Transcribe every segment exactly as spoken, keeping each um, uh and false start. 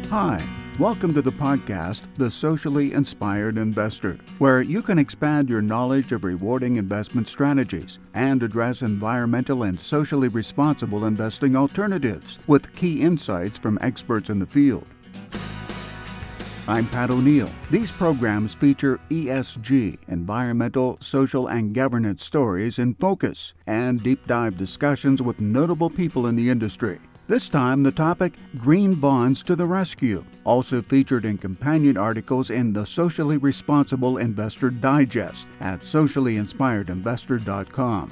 Hi, welcome to the podcast, The Socially Inspired Investor, where you can expand your knowledge of rewarding investment strategies and address environmental and socially responsible investing alternatives with key insights from experts in the field. I'm Pat O'Neill. These programs feature E S G, environmental, social, and governance stories in focus, and deep dive discussions with notable people in the industry. This time, the topic, Green Bonds to the Rescue, also featured in companion articles in the Socially Responsible Investor Digest at socially inspired investor dot com.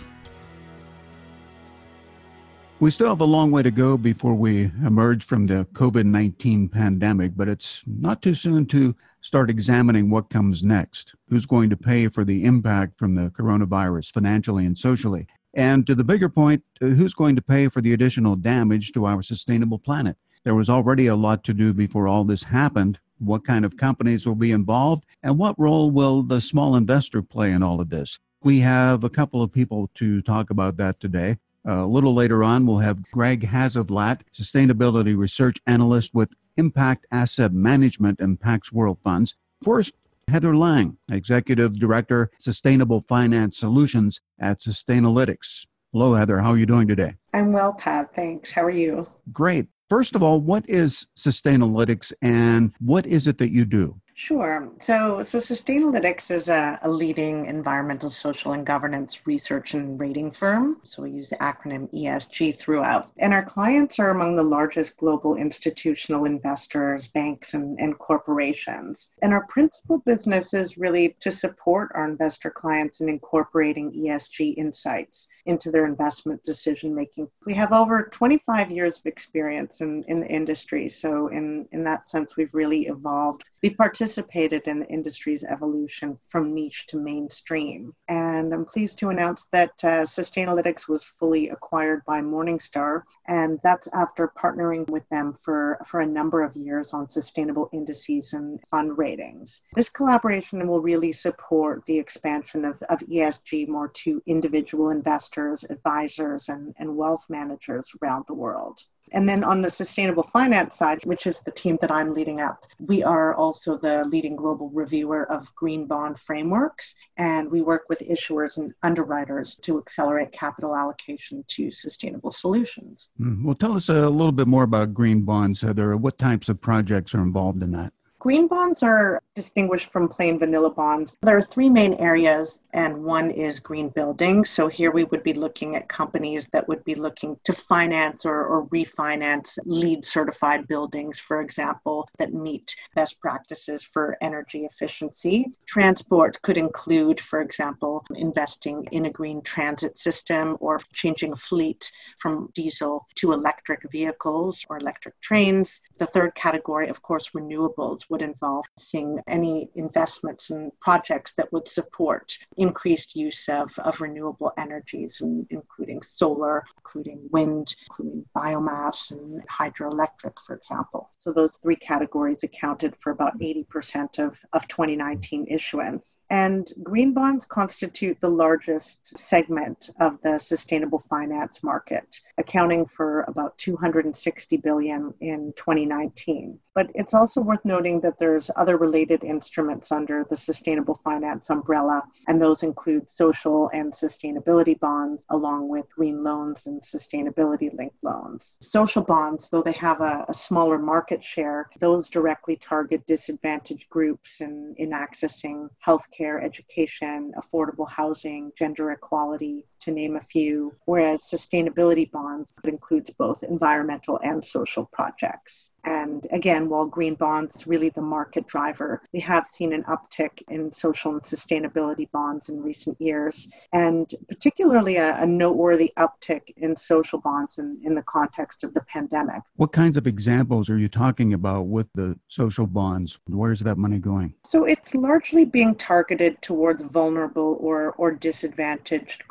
We still have a long way to go before we emerge from the covid nineteen pandemic, but it's not too soon to start examining what comes next. Who's going to pay for the impact from the coronavirus financially and socially? And to the bigger point, who's going to pay for the additional damage to our sustainable planet? There was already a lot to do before all this happened. What kind of companies will be involved? And what role will the small investor play in all of this? We have a couple of people to talk about that today. Uh, a little later on, we'll have Greg Hasavlat, Sustainability Research Analyst with Impact Asset Management and Pax World Funds. First, Heather Lang, Executive Director, Sustainable Finance Solutions at Sustainalytics. Hello, Heather. How are you doing today? I'm well, Pat. Thanks. How are you? Great. First of all, what is Sustainalytics and what is it that you do? Sure. So, so Sustainalytics is a, a leading environmental, social, and governance research and rating firm. So we use the acronym E S G throughout. And our clients are among the largest global institutional investors, banks, and, and corporations. And our principal business is really to support our investor clients in incorporating E S G insights into their investment decision-making. We have over twenty-five years of experience in, in the industry. So in, in that sense, we've really evolved. We've participated participated in the industry's evolution from niche to mainstream. And I'm pleased to announce that uh, Sustainalytics was fully acquired by Morningstar, and that's after partnering with them for, for a number of years on sustainable indices and fund ratings. This collaboration will really support the expansion of, of E S G more to individual investors, advisors, and, and wealth managers around the world. And then on the sustainable finance side, which is the team that I'm leading up, we are also the leading global reviewer of green bond frameworks, and we work with issuers and underwriters to accelerate capital allocation to sustainable solutions. Mm, well, tell us a little bit more about green bonds, Heather. What types of projects are involved in that? Green bonds are distinguished from plain vanilla bonds. There are three main areas, and one is green building. So here we would be looking at companies that would be looking to finance or, or refinance LEED certified buildings, for example, that meet best practices for energy efficiency. Transport could include, for example, investing in a green transit system or changing a fleet from diesel to electric vehicles or electric trains. The third category, of course, renewables, would involve seeing any investments and projects that would support increased use of, of renewable energies, including solar, including wind, including biomass and hydroelectric, for example. So those three categories accounted for about eighty percent of, of twenty nineteen issuance. And green bonds constitute the largest segment of the sustainable finance market, accounting for about two hundred sixty billion dollars in twenty nineteen. But it's also worth noting that there's other related instruments under the sustainable finance umbrella, and those include social and sustainability bonds, along with green loans and sustainability-linked loans. Social bonds, though they have a, a smaller market share, those directly target disadvantaged groups in, in accessing healthcare, education, affordable housing, gender equality, to name a few, whereas sustainability bonds includes both environmental and social projects. And again, while green bonds is really the market driver, we have seen an uptick in social and sustainability bonds in recent years, and particularly a, a noteworthy uptick in social bonds in, in the context of the pandemic. What kinds of examples are you talking about with the social bonds? Where's that money going? So it's largely being targeted towards vulnerable or, or disadvantaged groups.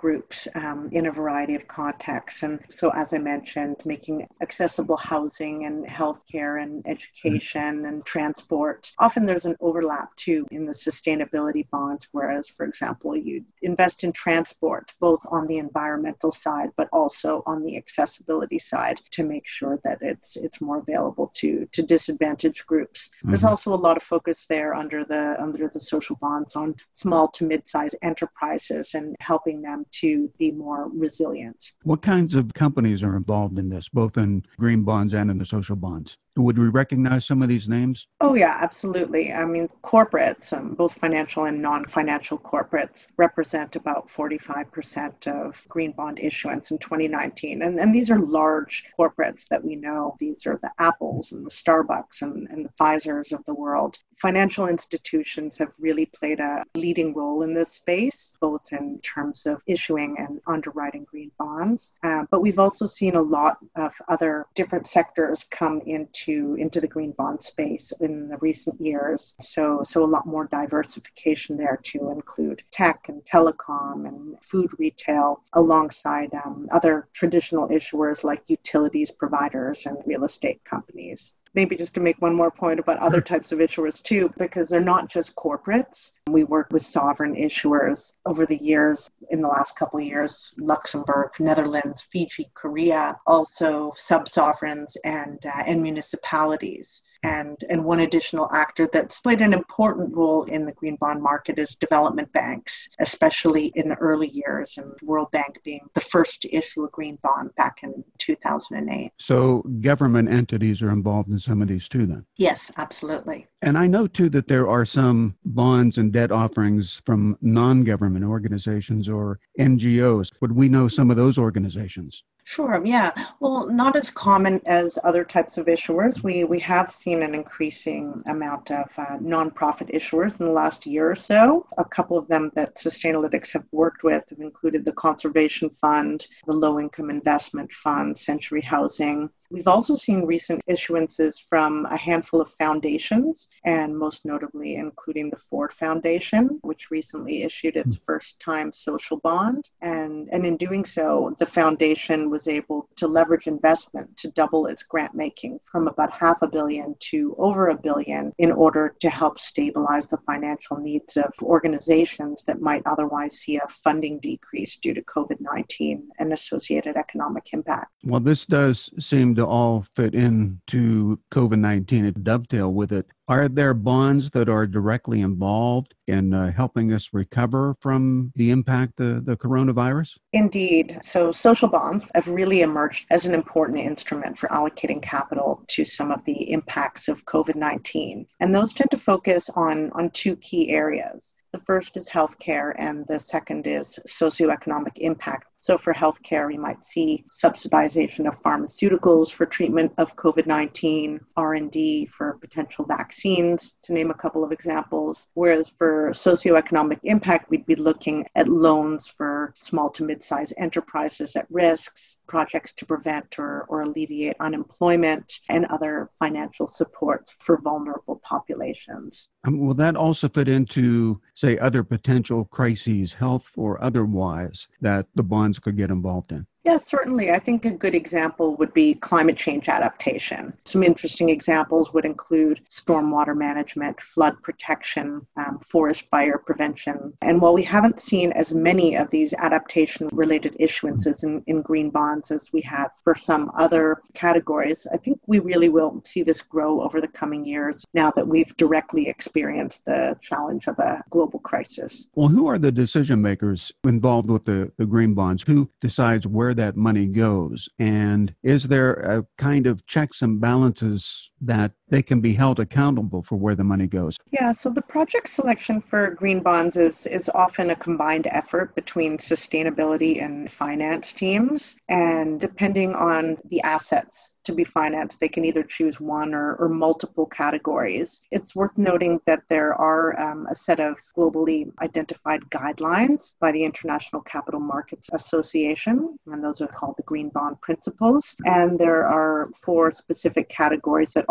projects um, in a variety of contexts. And so, as I mentioned, making accessible housing and healthcare and education and transport. Often there's an overlap too in the sustainability bonds, whereas, for example, you invest in transport, both on the environmental side, but also on the accessibility side to make sure that it's it's more available to, to disadvantaged groups. Mm-hmm. There's also a lot of focus there under the under the social bonds on small to mid-sized enterprises and helping them to be more resilient. What kinds of companies are involved in this, both in green bonds and in the social bonds? Would we recognize some of these names? Oh, yeah, absolutely. I mean, corporates, um, both financial and non-financial corporates, represent about forty-five percent of green bond issuance in twenty nineteen. And, and these are large corporates that we know. These are the Apples and the Starbucks and, and the Pfizers of the world. Financial institutions have really played a leading role in this space, both in terms of issuing and underwriting green bonds. Uh, but we've also seen a lot of other different sectors come into, into the green bond space in the recent years. So, so a lot more diversification there to include tech and telecom and food retail alongside um, other traditional issuers like utilities providers and real estate companies. Maybe just to make one more point about other types of issuers too, because they're not just corporates. We work with sovereign issuers over the years, in the last couple of years, Luxembourg, Netherlands, Fiji, Korea, also sub-sovereigns and, uh, and municipalities. And, and one additional actor that's played an important role in the green bond market is development banks, especially in the early years, and World Bank being the first to issue a green bond back in two thousand eight. So government entities are involved in some of these too then? Yes, absolutely. And I know too that there are some bonds and debt offerings from non-government organizations or N G Os. Would we know some of those organizations? Sure, yeah. Well, not as common as other types of issuers. We we have seen an increasing amount of uh, nonprofit issuers in the last year or so. A couple of them that Sustainalytics have worked with have included the Conservation Fund, the Low Income Investment Fund, Century Housing. We've also seen recent issuances from a handful of foundations, and most notably including the Ford Foundation, which recently issued its first-time social bond. And, and in doing so, the foundation was able to leverage investment to double its grant making from about half a billion to over a billion in order to help stabilize the financial needs of organizations that might otherwise see a funding decrease due to COVID nineteen and associated economic impact. Well, this does seem to all fit into COVID nineteen and dovetail with it. Are there bonds that are directly involved in uh, helping us recover from the impact of the coronavirus? Indeed. So social bonds have really emerged as an important instrument for allocating capital to some of the impacts of COVID nineteen. And those tend to focus on, on two key areas. The first is healthcare, and the second is socioeconomic impact. So for healthcare, we might see subsidization of pharmaceuticals for treatment of COVID nineteen, R and D for potential vaccines, to name a couple of examples. Whereas for socioeconomic impact, we'd be looking at loans for small to mid-sized enterprises at risks, projects to prevent or, or alleviate unemployment, and other financial supports for vulnerable populations. Um, will that also fit into, say, other potential crises, health or otherwise, that the bonds could get involved in? Yes, certainly. I think a good example would be climate change adaptation. Some interesting examples would include stormwater management, flood protection, um, forest fire prevention. And while we haven't seen as many of these adaptation-related issuances in, in green bonds as we have for some other categories, I think we really will see this grow over the coming years now that we've directly experienced the challenge of a global crisis. Well, who are the decision makers involved with the, the green bonds? Who decides where that money goes? And is there a kind of checks and balances that they can be held accountable for where the money goes? Yeah, so the project selection for green bonds is, is often a combined effort between sustainability and finance teams. And depending on the assets to be financed, they can either choose one or, or multiple categories. It's worth noting that there are um, a set of globally identified guidelines by the International Capital Markets Association, and those are called the Green Bond Principles. And there are four specific categories that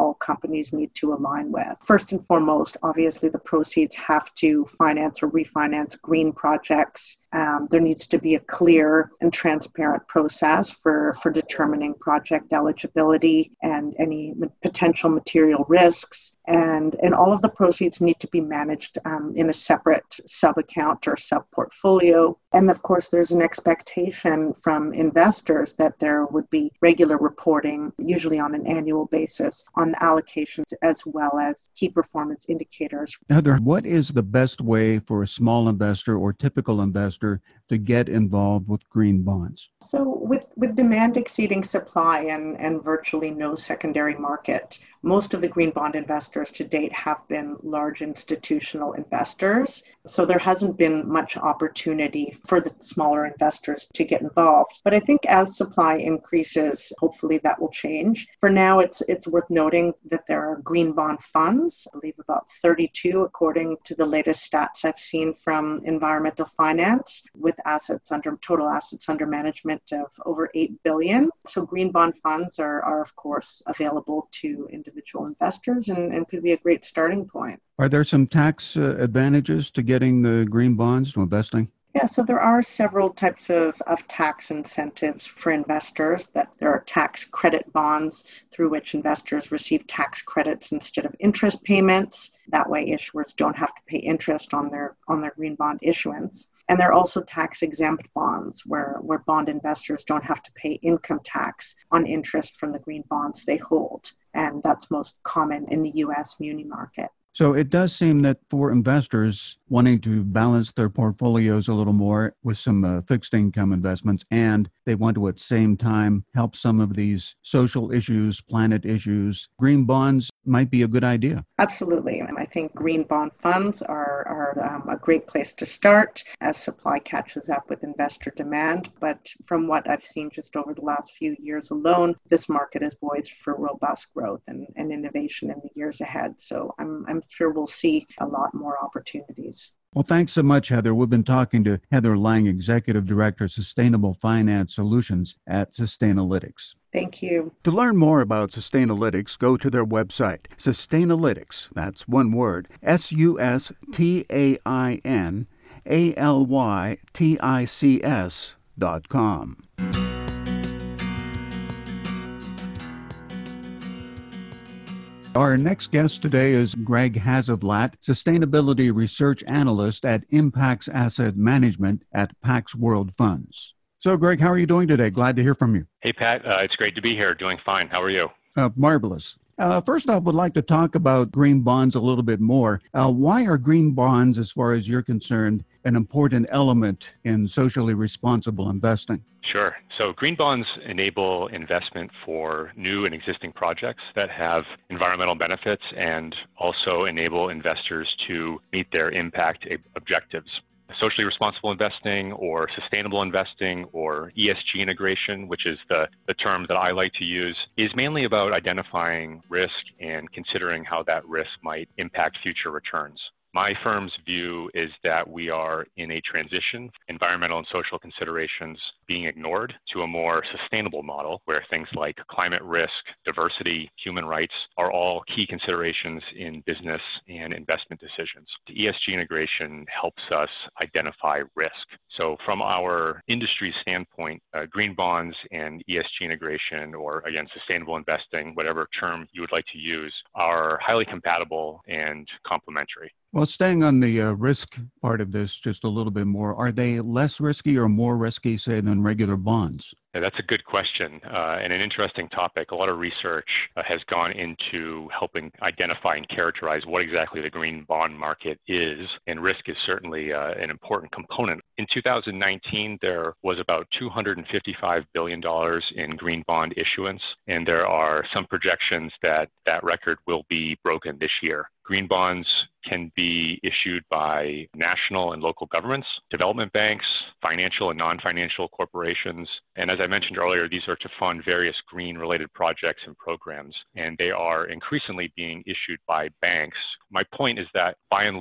all companies need to align with. First and foremost, obviously the proceeds have to finance or refinance green projects. Um, there needs to be a clear and transparent process for, for determining project eligibility and any potential material risks. And, and all of the proceeds need to be managed um, in a separate sub-account or sub-portfolio. And of course, there's an expectation from investors that there would be regular reporting, usually on an annual basis, on allocations as well as key performance indicators. Heather, what is the best way for a small investor or typical investor to get involved with green bonds? So with, with demand exceeding supply and, and virtually no secondary market, most of the green bond investors to date have been large institutional investors. So there hasn't been much opportunity for the smaller investors to get involved. But I think as supply increases, hopefully that will change. For now, it's it's worth noting that there are green bond funds, I believe about thirty-two, according to the latest stats I've seen from Environmental Finance, with assets under total assets under management of over eight billion dollars. So green bond funds are, are of course, available to individual investors and, and could be a great starting point. Are there some tax uh, advantages to getting the green bonds, to investing? Yeah, so there are several types of, of tax incentives for investors. That there are tax credit bonds through which investors receive tax credits instead of interest payments. That way issuers don't have to pay interest on their on their green bond issuance. And there are also tax exempt bonds where, where bond investors don't have to pay income tax on interest from the green bonds they hold. And that's most common in the U S muni market. So it does seem that for investors wanting to balance their portfolios a little more with some uh, fixed income investments, and they want to at the same time help some of these social issues, planet issues, green bonds might be a good idea. Absolutely. I think green bond funds are, are um, a great place to start as supply catches up with investor demand. But from what I've seen just over the last few years alone, this market is poised for robust growth and, and innovation in the years ahead. So I'm, I'm sure we'll see a lot more opportunities. Well, thanks so much, Heather. We've been talking to Heather Lang, Executive Director, Sustainable Finance Solutions at Sustainalytics. Thank you. To learn more about Sustainalytics, go to their website, Sustainalytics, that's one word, S U S T A I N A L Y T I C S dot com. Our next guest today is Greg Hasavlat, Sustainability Research Analyst at Impacts Asset Management at Pax World Funds. So, Greg, how are you doing today? Glad to hear from you. Hey, Pat. Uh, it's great to be here. Doing fine. How are you? Uh, marvelous. Uh, first off, would like to talk about green bonds a little bit more. Uh, why are green bonds, as far as you're concerned, an important element in socially responsible investing? Sure. So green bonds enable investment for new and existing projects that have environmental benefits and also enable investors to meet their impact objectives. Socially responsible investing or sustainable investing or E S G integration, which is the, the term that I like to use, is mainly about identifying risk and considering how that risk might impact future returns. My firm's view is that we are in a transition, environmental and social considerations being ignored, to a more sustainable model where things like climate risk, diversity, human rights are all key considerations in business and investment decisions. The E S G integration helps us identify risk. So from our industry standpoint, uh, green bonds and E S G integration, or again, sustainable investing, whatever term you would like to use, are highly compatible and complementary. Well, staying on the uh, risk part of this just a little bit more, are they less risky or more risky, say, than regular bonds? Yeah, that's a good question uh, and an interesting topic. A lot of research uh, has gone into helping identify and characterize what exactly the green bond market is, and risk is certainly uh, an important component. In two thousand nineteen, there was about two hundred fifty-five billion dollars in green bond issuance, and there are some projections that that record will be broken this year. Green bonds can be issued by national and local governments, development banks, financial and non-financial corporations. And as I mentioned earlier, these are to fund various green-related projects and programs, and they are increasingly being issued by banks. My point is that, by and large,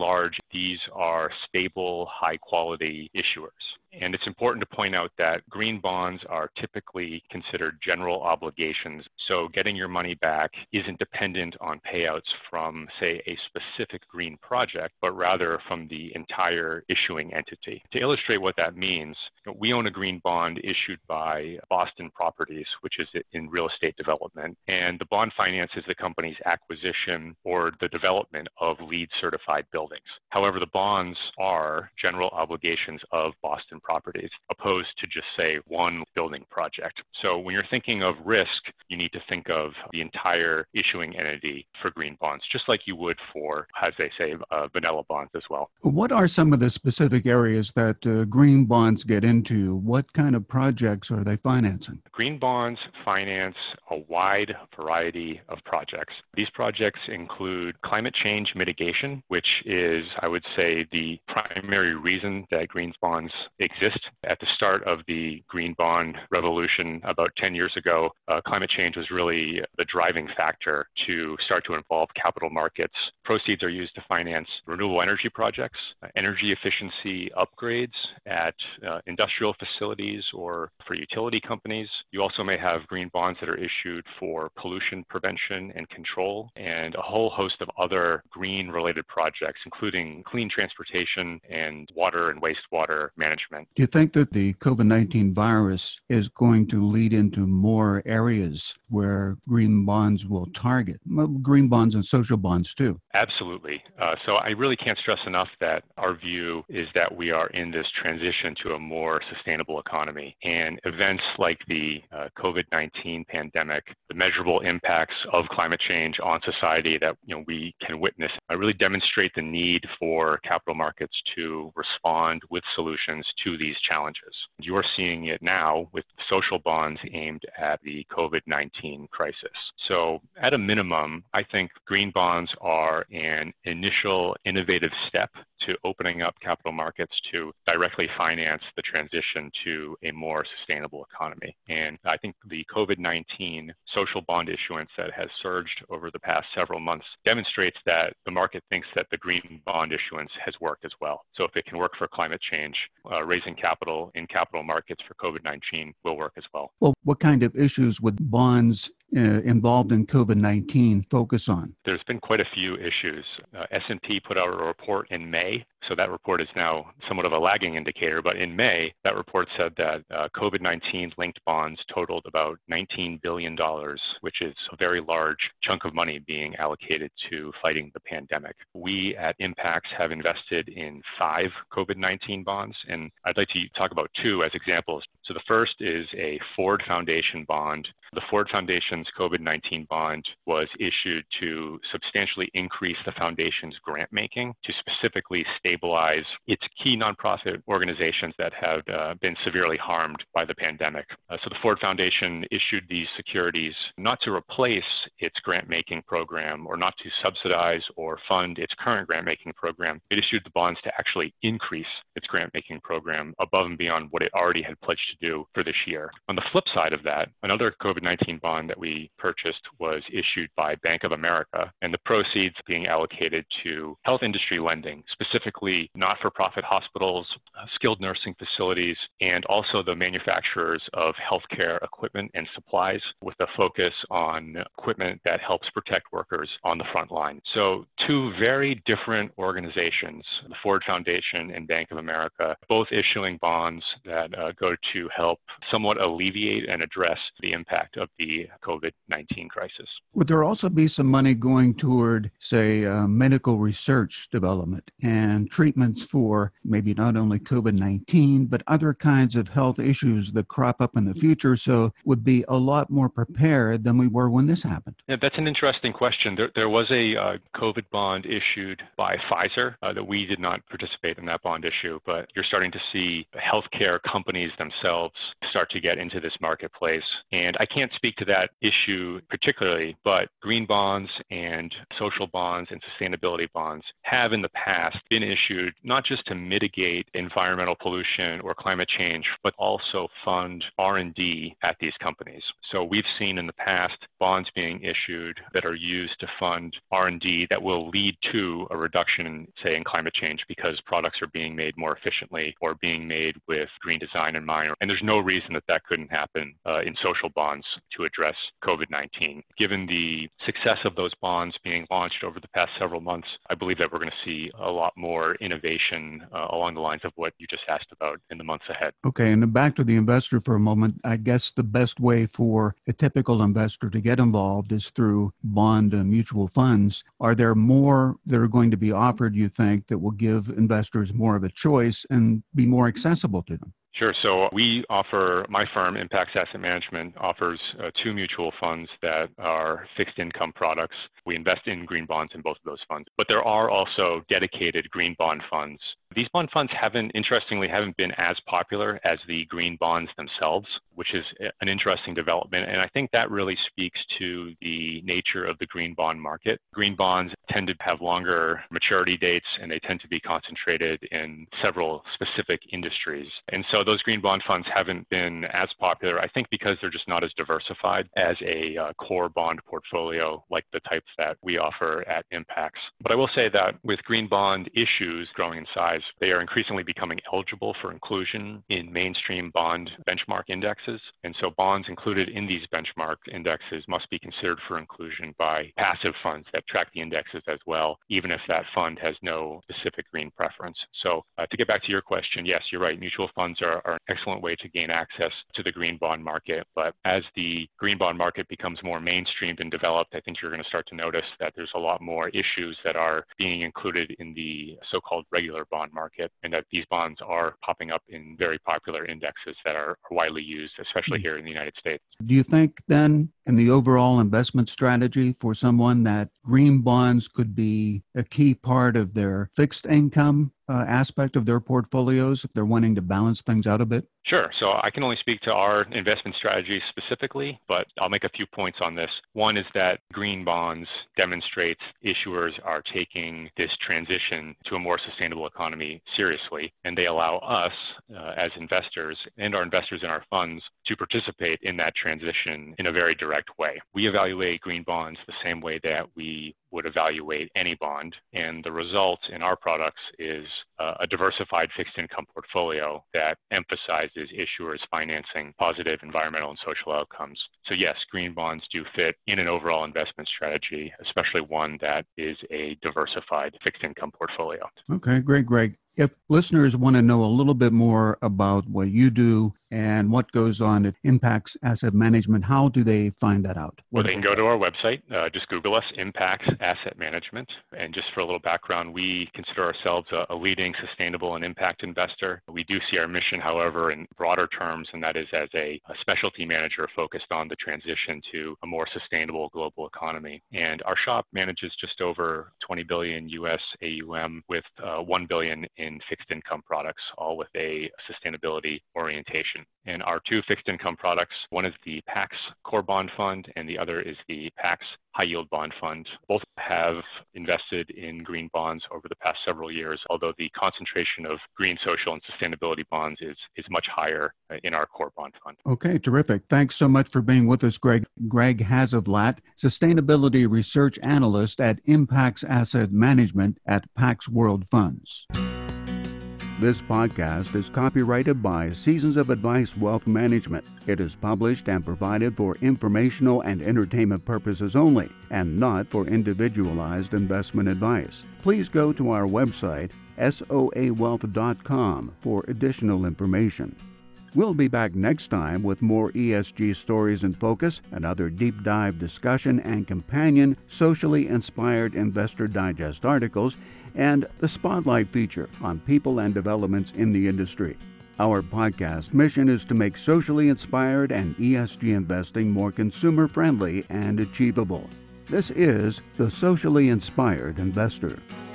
these are stable, high-quality issuers. And it's important to point out that green bonds are typically considered general obligations. So getting your money back isn't dependent on payouts from, say, a specific green project, but rather from the entire issuing entity. To illustrate what that means, we own a green bond issued by Boston Properties, which is in real estate development. And the bond finances the company's acquisition or the development of LEED certified buildings. However, the bonds are general obligations of Boston Properties, opposed to just, say, one building project. So when you're thinking of risk, you need to think of the entire issuing entity for green bonds, just like you would for, as they say, uh, vanilla bonds as well. What are some of the specific areas that uh, green bonds get into? What kind of projects are they financing? Green bonds finance a wide variety of projects. These projects include climate change mitigation, which is, I would say, the primary reason that green bonds exist. At the start of the green bond revolution about ten years ago, uh, climate change was really the driving factor to start to involve capital markets. Proceeds are used to finance renewable energy projects, uh, energy efficiency upgrades at uh, industrial facilities or for utility companies. You also may have green bonds that are issued for pollution prevention and control, and a whole host of other green-related projects, including clean transportation and water and wastewater management. Do you think that the COVID nineteen virus is going to lead into more areas where green bonds will target? Well, green bonds and social bonds too. Absolutely. Uh, so I really can't stress enough that our view is that we are in this transition to a more sustainable economy. And events like the uh, COVID nineteen pandemic, the measurable impacts of climate change on society that you know we can witness, uh, really demonstrate the need for capital markets to respond with solutions to these challenges. You're seeing it now with social bonds aimed at the COVID nineteen crisis. So at a minimum, I think green bonds are an initial innovative step to opening up capital markets to directly finance the transition to a more sustainable economy. And I think the COVID nineteen social bond issuance that has surged over the past several months demonstrates that the market thinks that the green bond issuance has worked as well. So if it can work for climate change, uh, raising capital in capital markets for COVID nineteen will work as well. Well, what kind of issues would bonds uh, involved in COVID nineteen focus on? There's been quite a few issues. Uh, S and P put out a report in May. So that report is now somewhat of a lagging indicator, but in May, that report said that uh, COVID nineteen linked bonds totaled about nineteen billion dollars, which is a very large chunk of money being allocated to fighting the pandemic. We at Impax have invested in five COVID nineteen bonds, and I'd like to talk about two as examples. So the first is a Ford Foundation bond. The Ford Foundation's COVID nineteen bond was issued to substantially increase the foundation's grant making to specifically stabilize its key nonprofit organizations that have uh, been severely harmed by the pandemic. Uh, so the Ford Foundation issued these securities not to replace its grant making program or not to subsidize or fund its current grant making program. It issued the bonds to actually increase its grant making program above and beyond what it already had pledged to do for this year. On the flip side of that, another COVID nineteen bond that we purchased was issued by Bank of America, and the proceeds being allocated to health industry lending, specifically not-for-profit hospitals, uh, skilled nursing facilities, and also the manufacturers of healthcare equipment and supplies, with a focus on equipment that helps protect workers on the front line. So two very different organizations, the Ford Foundation and Bank of America, both issuing bonds that uh, go to help somewhat alleviate and address the impact of the COVID nineteen crisis. Would there also be some money going toward, say, uh, medical research development and treatments for maybe not only COVID nineteen, but other kinds of health issues that crop up in the future, so would be a lot more prepared than we were when this happened? Yeah, that's an interesting question. There, there was a uh, COVID bond issued by Pfizer uh, that we did not participate in that bond issue, but you're starting to see healthcare companies themselves start to get into this marketplace. And I can't can't speak to that issue particularly, but green bonds and social bonds and sustainability bonds have in the past been issued not just to mitigate environmental pollution or climate change, but also fund R and D at these companies. So we've seen in the past bonds being issued that are used to fund R and D that will lead to a reduction in, say, in climate change because products are being made more efficiently or being made with green design in mind. And there's no reason that that couldn't happen uh, in social bonds to address COVID nineteen. Given the success of those bonds being launched over the past several months, I believe that we're going to see a lot more innovation uh, along the lines of what you just asked about in the months ahead. Okay, and then back to the investor for a moment. I guess the best way for a typical investor to get involved is through bond uh, mutual funds. Are there more that are going to be offered, you think, that will give investors more of a choice and be more accessible to them? Sure. So we offer, my firm, Impax Asset Management, offers uh, two mutual funds that are fixed income products. We invest in green bonds in both of those funds. But there are also dedicated green bond funds. These bond funds haven't, interestingly, haven't been as popular as the green bonds themselves, which is an interesting development. And I think that really speaks to the nature of the green bond market. Green bonds tend to have longer maturity dates, and they tend to be concentrated in several specific industries. And so those green bond funds haven't been as popular, I think, because they're just not as diversified as a uh, core bond portfolio like the types that we offer at Impax. But I will say that with green bond issues growing in size, they are increasingly becoming eligible for inclusion in mainstream bond benchmark indexes. And so bonds included in these benchmark indexes must be considered for inclusion by passive funds that track the indexes as well, even if that fund has no specific green preference. So uh, to get back to your question, yes, you're right. Mutual funds are, are an excellent way to gain access to the green bond market. But as the green bond market becomes more mainstreamed and developed, I think you're going to start to notice that there's a lot more issues that are being included in the so-called regular bond market, and that these bonds are popping up in very popular indexes that are widely used, especially here in the United States. Do you think then in the overall investment strategy for someone that green bonds could be a key part of their fixed income uh, aspect of their portfolios if they're wanting to balance things out a bit? Sure. So I can only speak to our investment strategy specifically, but I'll make a few points on this. One is that green bonds demonstrates issuers are taking this transition to a more sustainable economy seriously, and they allow us uh, as investors and our investors in our funds to participate in that transition in a very direct way. We evaluate green bonds the same way that we would evaluate any bond, and the result in our products is uh, a diversified fixed income portfolio that emphasizes issuers financing positive environmental and social outcomes. So yes, green bonds do fit in an overall investment strategy, especially one that is a diversified fixed income portfolio. Okay, great, Greg. If listeners want to know a little bit more about what you do and what goes on at Impax Asset Management, how do they find that out? Well, they can go to our website. Uh, just Google us, Impax Asset Management. And just for a little background, we consider ourselves a, a leading sustainable and impact investor. We do see our mission, however, in broader terms, and that is as a, a specialty manager focused on the transition to a more sustainable global economy. And our shop manages just over twenty billion U S A U M with uh, one billion in fixed income products, all with a sustainability orientation. And our two fixed income products, one is the Pax Core Bond Fund and the other is the Pax High Yield Bond Fund. Both have invested in green bonds over the past several years, although the concentration of green, social, and sustainability bonds is, is much higher in our core bond fund. Okay, terrific. Thanks so much for being with us, Greg. Greg Hasavlat, Sustainability Research Analyst at Impax Asset Management at Pax World Funds. This podcast is copyrighted by Seasons of Advice Wealth Management. It is published and provided for informational and entertainment purposes only, and not for individualized investment advice. Please go to our website, S O A wealth dot com, for additional information. We'll be back next time with more E S G stories in focus, another deep dive discussion and companion socially inspired Investor Digest articles, and the Spotlight feature on people and developments in the industry. Our podcast mission is to make socially inspired and E S G investing more consumer-friendly and achievable. This is the Socially Inspired Investor.